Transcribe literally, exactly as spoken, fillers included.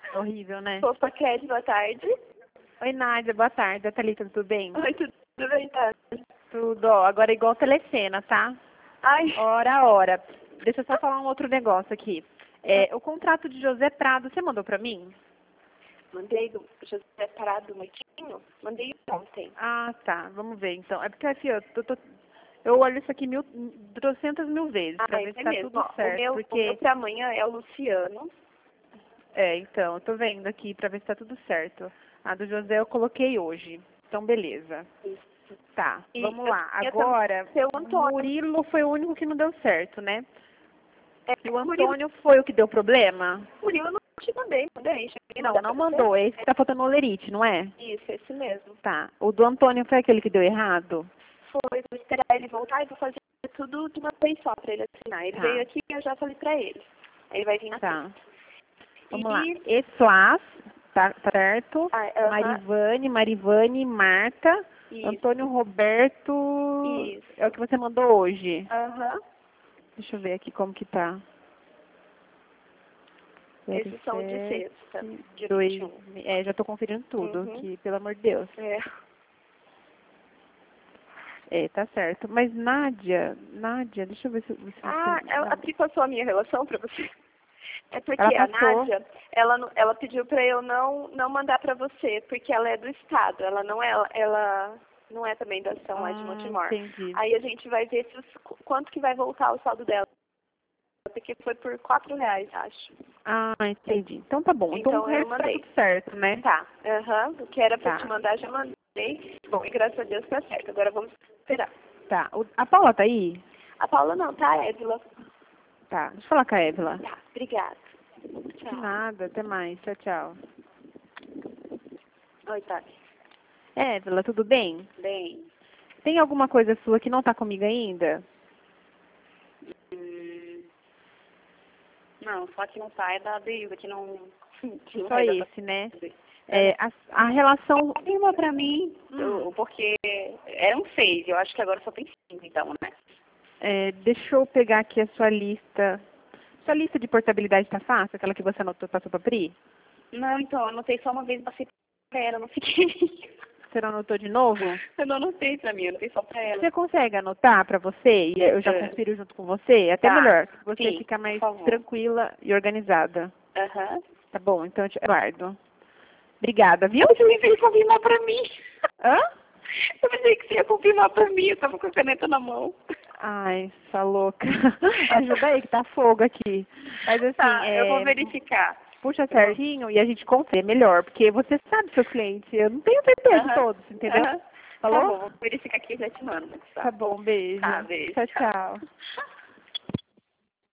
Horrível, né? Opa, Kelly, boa tarde. Oi, Nádia, boa tarde. Thalita, tudo bem? Oi, tudo bem, tá? Tudo, ó. Agora é igual telecena, tá? Ai, Hora a hora. Deixa eu só falar um outro negócio aqui. É, o contrato de José Prado, você mandou pra mim? mandei do José Parado Martinho, mandei ontem. Ah, tá. Vamos ver, então. É porque, assim, eu, tô, tô- eu olho isso aqui mil, trocentas mil vezes pra Ah, ver é se tá mesmo. tudo Ó, o certo. meu, o meu Porque, pra amanhã é o Luciano. é, então, eu tô vendo aqui pra ver se tá tudo certo. A do José eu coloquei hoje. Então, beleza. Isso. Tá, E vamos eu lá. queria também Agora, ser o o Antônio. Murilo foi o único que não deu certo, né? É, E o o Murilo, Antônio foi o que deu problema? o Murilo eu não te mandei, mandei. Cheguei a Não, mandar não pra você? mandou. É esse que tá faltando o Olerite, não é? Isso, esse mesmo. Tá. O do Antônio foi aquele que deu errado? Foi, vou esperar ele voltar e vou fazer tudo de uma vez só pra ele assinar. Ele Tá. veio aqui e eu já falei pra ele. Aí ele vai vir na Tá. Vamos E, lá. Eslas, tá tá certo? ah, aham, Marivane, Marivane, Marta, isso, Antônio Roberto. isso. É o que você mandou hoje. Aham. Deixa eu ver aqui como que tá. Esses são de sexta, dia dois, vinte e um. é, já tô conferindo tudo, Uhum. que, pelo amor de Deus. É. É, tá certo. Mas Nádia, Nádia, deixa eu ver se... se Ah, se- ela, a Pri passou a minha relação pra você? É porque Ela a passou. Nádia, ela, não- ela pediu pra eu não, não mandar pra você, porque ela é do Estado, ela não é, ela não é também da ação lá de Ah, Montemor. entendi. Aí a gente vai ver se os, quanto que vai voltar o saldo dela, porque foi por quatro reais, acho. Ah, entendi. Então tá bom. Então, Então o eu resto tá mandei. tudo certo, né? Tá, aham, o que era pra Tá. te mandar já mandei. Bom, e graças a Deus tá certo, agora vamos esperar. Tá. O- a Paula tá aí? A Paula não, tá, Évila? Tá. Deixa eu falar com a Évila. Tá, obrigada. De Tchau. nada. Até mais. Tchau, tchau. Oi, Tati. Évila, tudo bem? Bem. Tem alguma coisa sua que não tá comigo ainda? Hum, não, só que não sai da Deilda, que não. Que não Só vai dar esse, né? pra fazer. É, a, a relação... Confirma pra mim, Hum. eu- porque eram seis, eu acho que agora só tem cinco, então, né? É, deixa eu pegar aqui a sua lista. Sua lista de portabilidade tá fácil? Aquela que você anotou, passou pra Pri? Não, então, eu anotei só uma vez, passei pra ela, não fiquei. Você não anotou de novo? Eu não anotei pra mim, eu anotei só pra ela. Você consegue anotar pra você e eu já É. confiro junto com você? Até Tá. melhor, se você Sim, ficar mais por favor. tranquila e organizada. Aham. Tá bom, então eu te guardo. Obrigada, viu? Você me veio confirmar pra mim. Hã? Eu pensei que você ia confirmar pra mim, eu tava com a caneta na mão. Ai, essa louca. Ajuda aí que tá fogo aqui. Mas assim, Tá, é, eu vou verificar. puxa certinho e a gente confere melhor, porque você sabe seus clientes. Eu não tenho certeza de Aham. todos, entendeu? Aham. Falou? Tá bom, vou verificar aqui e já te mando. Tá bom, beijo. Tá, beijo. Tchau, tchau.